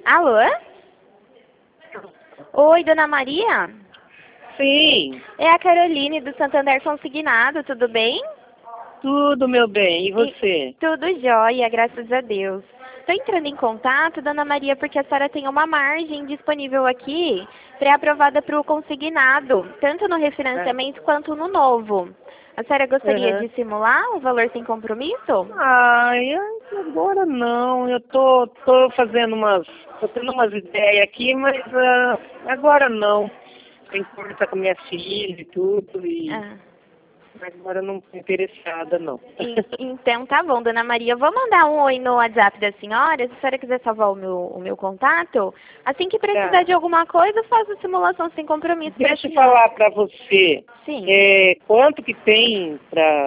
Alô? Oi, Dona Maria? Sim, É a Caroline do Santander Consignado, tudo bem? tudo, meu bem. E você? Tudo jóia, graças a Deus. Estou entrando em contato, Dona Maria, porque a senhora tem uma margem disponível aqui, pré-aprovada para o consignado, tanto no refinanciamento quanto no novo. A senhora gostaria Aham. de simular o valor sem compromisso? Ai, agora não. Eu tô fazendo tô tendo umas ideias aqui, mas agora não. Tem que conversar com minha filha e tudo, e Ah. agora não tô interessada, não. Então tá bom, Dona Maria. Eu vou mandar um oi no WhatsApp da senhora, se a senhora quiser salvar o meu contato. Assim que precisar Tá. de alguma coisa, eu faço simulação sem compromisso para a Deixa eu senhora. falar pra você, Sim. quanto que tem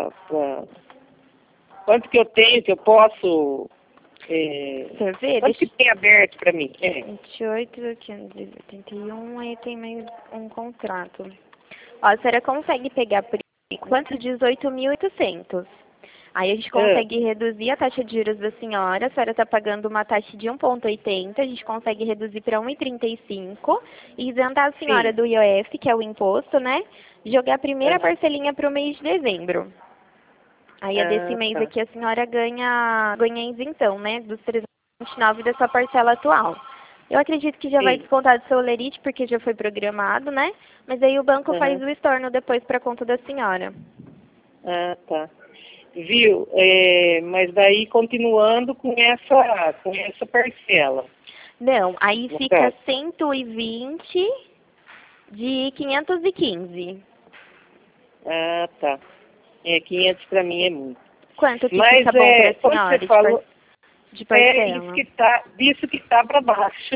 quanto que eu tenho que eu posso, Quer ver? quanto que tem aberto pra mim? 28, 581, aí tem mais um contrato. Ó, a senhora consegue pegar por enquanto 18.800. Aí a gente É, consegue reduzir a taxa de juros da senhora. A senhora está pagando uma taxa de 1,80. A gente consegue reduzir para 1,35 e isentar a senhora sim. do IOF, que é o imposto, né? Jogar a primeira Aham. parcelinha para o mês de dezembro. Aí a desse Ah, mês tá. aqui a senhora ganha isentão, né? Dos 329 da sua parcela atual. Eu acredito que já vai Sim. descontar do seu lerite, porque já foi programado, né? Mas aí o banco faz Aham. o estorno depois para a conta da senhora. Ah, tá. Viu? Mas daí continuando com essa parcela, Não, aí no fica caso. 120 de 515. Ah, tá. 500 para mim é muito. Quanto que Mas fica bom para a quando você senhora falou, de isso parcela? que tá, disso que tá para baixo.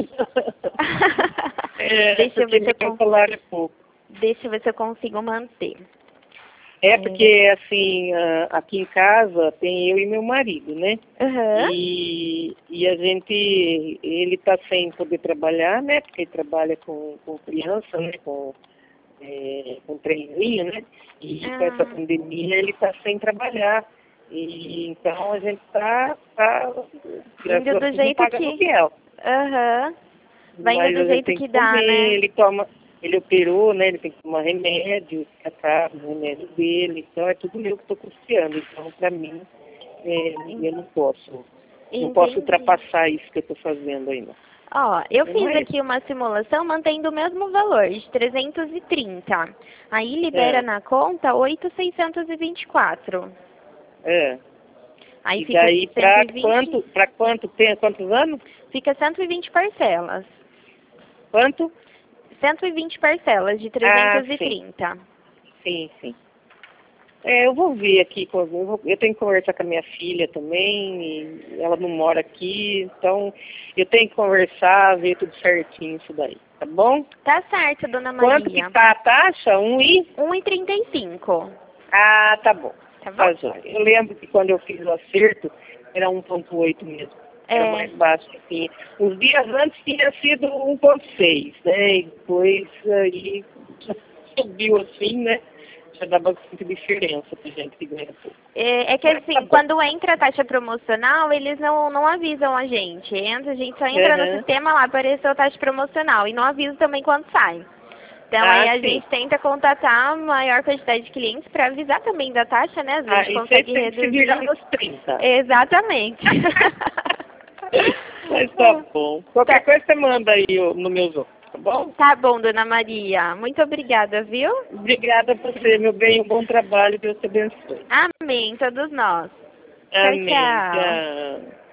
Deixa eu Porque ver se eu, meu salário é pouco. deixa eu ver se eu consigo manter. É É, porque, assim, aqui em casa tem eu e meu marido, né? aham, E a gente, ele está sem poder trabalhar, né? Porque ele trabalha com criança, né? Com trenzinho, né? E com essa ah, pandemia ele está sem trabalhar. E então a gente graças indo a do Deus, não jeito paga que, aluguel. aham, vai indo Mas do a gente jeito tem que que dá, comer, né? ele operou, né? Ele tem que tomar remédio, fica caro o remédio dele, então é tudo eu que estou custeando. Então, para mim, En- eu não posso Entendi. ultrapassar isso que eu estou fazendo ainda. Ó, eu Não fiz é aqui uma simulação mantendo o mesmo valor, de 330. Aí libera é, na conta 8.624. é. Aí E fica daí, 120, para quanto tem, quantos anos? fica 120 parcelas. Quanto? 120 parcelas de Ah, sim, 330. sim, sim. Eu vou ver aqui, eu tenho que conversar com a minha filha também, e ela não mora aqui, então eu tenho que conversar, ver tudo certinho isso daí, tá bom? Tá certo, Dona Quanto que Maria. tá a taxa? 1,35. Ah, tá bom. Tá bom? Tá joia. Eu lembro que quando eu fiz o acerto, era 1,8 mesmo. Era É, mais baixo que tinha. Os dias antes tinha sido 1,6, né? E depois aí subiu assim, né? Já dá bastante diferença pra gente que ganha pouco. é que Mas tá assim, bom. quando entra a taxa promocional, eles não avisam a gente. A gente só entra no Aham. sistema lá, apareceu a taxa promocional. E não avisa também quando sai. Então aí Ah, a sim. gente tenta contatar a maior quantidade de clientes para avisar também da taxa, né? Às vezes a gente E vocês consegue têm que se virar reduzir. nos 30. Exatamente. Mas tá bom. Qualquer Tá, coisa você manda aí no meu Zoom, tá bom? tá bom, Dona Maria. Muito obrigada, viu? Obrigada a você, meu bem. Um bom trabalho. Deus te abençoe. Amém, todos nós. Tchau, Amém. tchau. Tchau.